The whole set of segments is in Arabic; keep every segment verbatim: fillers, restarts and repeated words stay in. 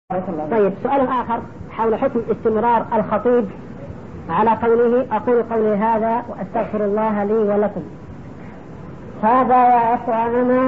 طيب، سؤال آخر حول حكم استمرار الخطيب على قوله أقول قولي هذا وأستغفر الله لي ولكم. هذا يا أخواننا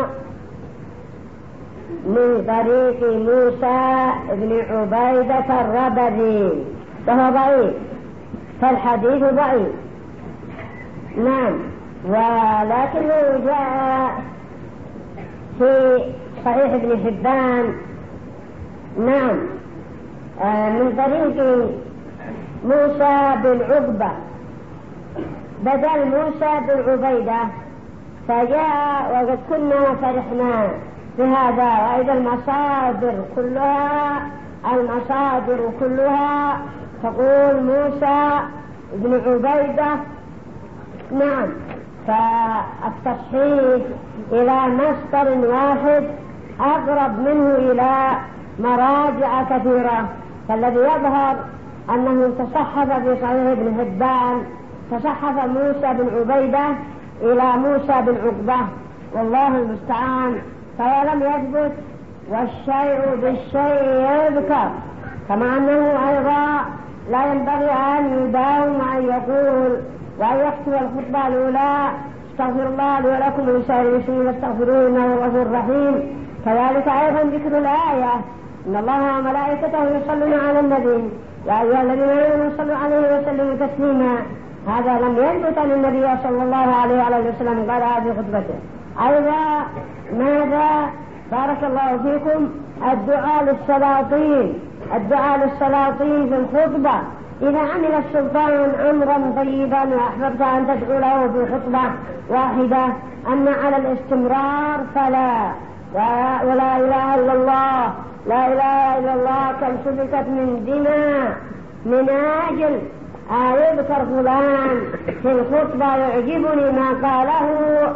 من طريق موسى بن عبيدة الربذي، وهو ضعيف، فالحديث ضعيف. نعم، ولكنه جاء في صحيح ابن حبان. نعم، من طريق موسى بن عقبة بدل موسى بن عبيدة، فجاء وقد كنا فرحنا بهذا. وإذا المصادر كلها المصادر كلها تقول موسى بن عبيدة. نعم، فالتصحيح إلى مصدر واحد أقرب منه إلى مراجع كثيرة، فالذي يظهر أنه تصحف في صحيح ابن حبان، تصحف موسى بن عبيدة إلى موسى بن عقبة، والله المستعان. فلم يثبت، والشيء بالشيء يذكر، كما أنه أيضا لا ينبغي أن يداوم أن يقول وأن يكتب الخطبة الأولى استغفر الله لي ولكم ولسائر المسلمين واستغفروه إنه هو الغفور الرحيم. كذلك أيضا ذكر الآية إن الله وملائكته يصلون على النبي يا أيها الذين آمنوا صلوا عليه وسلموا تسليما. هذا لم يثبت أن النبي صلى الله عليه وآله وسلم قالها في خطبته. أيضا ماذا بارك الله فيكم الدعاء للسلاطين، الدعاء للسلاطين في الخطبة. إذا عمل السلطان أمرا طيبا وأحببت أن تدعو له في خطبة واحدة، أما على الاستمرار فلا. ولا إله إلا الله، لا إله إلا الله كم سبكت من دماء من أجل يذكر فلان في الخطبة. يعجبني ما قاله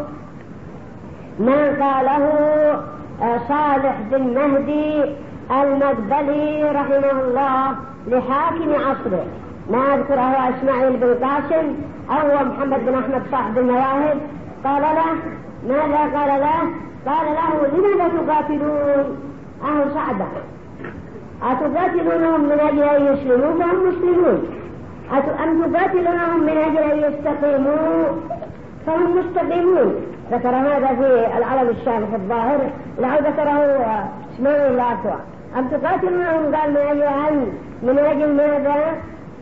ما قاله صالح بن مهدي المدبلي رحمه الله لحاكم عصره، ما أذكره إسماعيل بن قاسم أو محمد بن أحمد صاحب المواهب. قال له ماذا قال له؟ قال له لماذا تقاتلون أهل صعدة؟ أتقاتلونهم من أجل أن يسلموا فهم مسلمون، أم تقاتلونهم من أجل أن يستقيموا فهم مستقيمون. ذكر هذا في العلم الشامخ الظاهر، لعل ذكره اسماعيل الأكوى. أم تقاتلونهم قال من أجل أن من أجل ماذا؟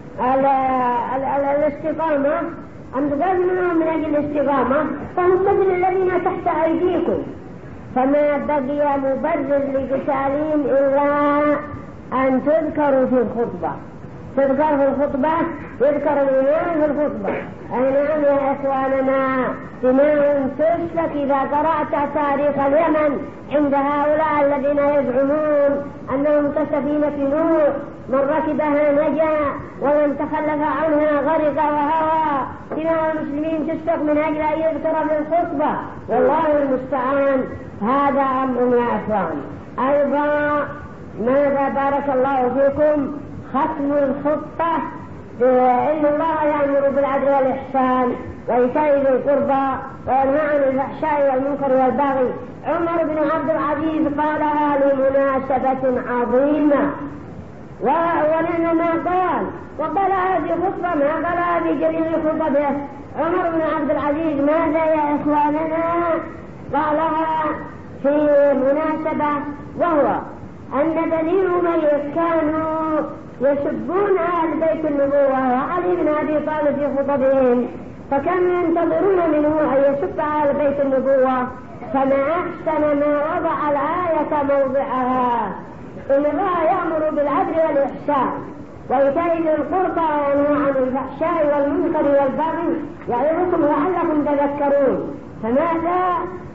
الاستقامة. أم تقاتلونهم من أجل الاستقامة فهم مثل الذين تحت أيديكم. فما بقي مبرر لقتالهم إلا أن تذكروا في الخطبة، تذكر في الخطبة، يذكر الإمام في الخطبة. أي نعم يا إخواننا، دماء تسلك. إذا قرأت تاريخ اليمن عند هؤلاء الذين يزعمون أنهم كسفينة نوح، من ركبها نجا ومن تخلف عنها غرق وهوى، دماء المسلمين تسلك من أجل أن يذكر في الخطبة، والله المستعان. هذا أمر يا إخوان. أيضا ماذا بارك الله فيكم ختم الخطة، إن الله يأمر بالعدل والإحسان وإيتاء ذي القربى وينهى عن الفحشاء والمنكر والبغي. عمر بن عبد العزيز قالها لمناسبة عظيمة، ولما قال وقال هذه خطبة ما قال في جميع خطبه. عمر بن عبد العزيز ماذا يا إخواننا قالها في مناسبة، وهو أن بني أمية كانوا يسبون أهل بيت النبوة وعلي بن أبي طالب في خطبهم، فكانوا ينتظرون منه أن يسب أهل بيت النبوة. فما أحسن ما وضع الآية موضعها، إن الله يأمر بالعدل والإحسان وإيتاء ذي القربى وينهى عن الفحشاء والمنكر والبغي يعظكم لعلكم تذكرون. فماذا؟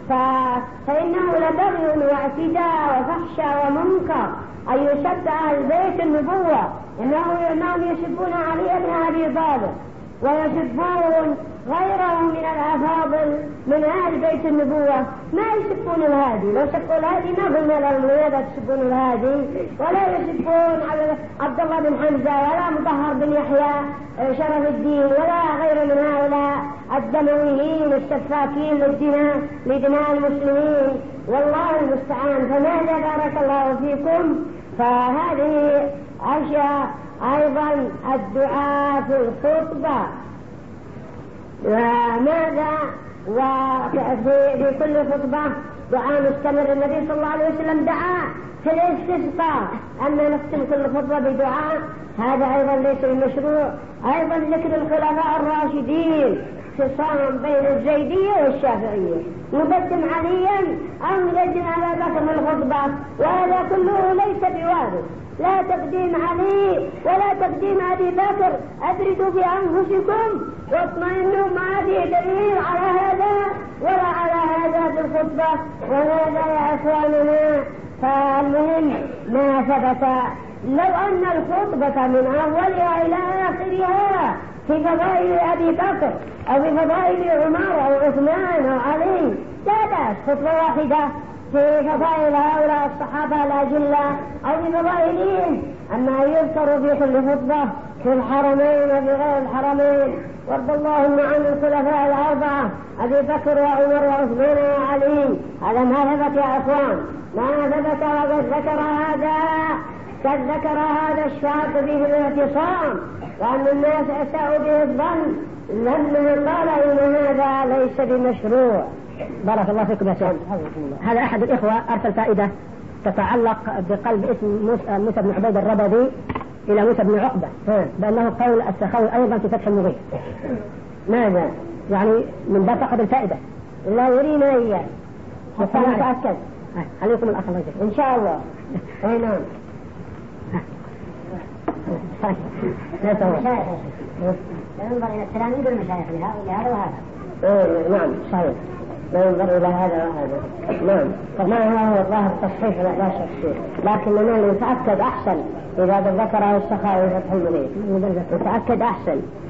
فإنه لبغي واعتداء وفحشاء ومنكر أن يسب أهل بيت النبوة، إنهم يسبون علي بن أبي طالب ويسبون غيره من الأفاضل من أهل بيت النبوة. ما يسبون الهادي، لو سبوا الهادي ما قلنا لهم لماذا تسبون الهادي، ولا يسبون عبد الله بن حمزة ولا مطهر بن يحيى شرف الدين ولا غير من هؤلاء الدمويين السفاكين للدماء لدماء المسلمين، والله المستعان. فماذا بارك الله فيكم فهذه أشياء. أيضا الدعاء في الخطبة، وماذا وفي في كل خطبة دعاء مستمر. النبي صلى الله عليه وسلم دعا في الاستسقاء أن نختم كل خطبة بدعاء، هذا أيضا ليس بمشروع. أيضا ذكر الخلفاء الراشدين، خصام بين الزيدية والشافعية، نقدم عليا أو نقدم على بكر الخطبة، وهذا كله ليس بوارد. لا تقديم علي ولا تقديم أبي بكر، أبردوا بأنفسكم واطمئنوا، ما في دليل على هذا ولا على هذا في الخطبة. وهذا يا أخواننا فالمهم ما ثبت. لو أن الخطبة من أولها إلى آخرها في فضائل أبي بكر أو في فضائل عمر أو عثمان أو علي لا بأس، خطبة واحدة في فضائل هؤلاء الصحابة الأجلة أو في فضائلهم. أما يذكر في كل خطبة في الحرمين وبغير الحرمين، وارض اللهم عن الخلفاء الأربعة أبي بكر وعمر وعثمان وعلي، هذا ما ثبت يا أخوان، ما ثبت. وقد ذكر هذا قد ذكر هذا الشاب به الاعتصام، وأن الناس أساءوا به الظن لما قال إن هذا ليس بمشروع. بارك الله فيكم يا شيخ. هذا أحد الإخوة أرسل فائدة تتعلق بقلب اسم موسى بن عبيد الربذي إلى موسى بن عقبة، بأنه قول السخاوي أيضا في فتح المغيث. ماذا يعني من باب فقد الفائدة؟ لا يرينا إياه حتى نتأكد. عليكم الأخ الله إن شاء الله. أي نعم. لا تهوى. لا ينظر إلى التلاميذ والمشايخ لهذا وهذا. إيه نعم صحيح. لا ينظر إلى هذا وهذا. نعم. طبعا هو الظاهر تصحيح لا شك فيه، لكننا نتأكد أحسن إذا ذكره السخاوي فتح المغيث، نتأكد أحسن.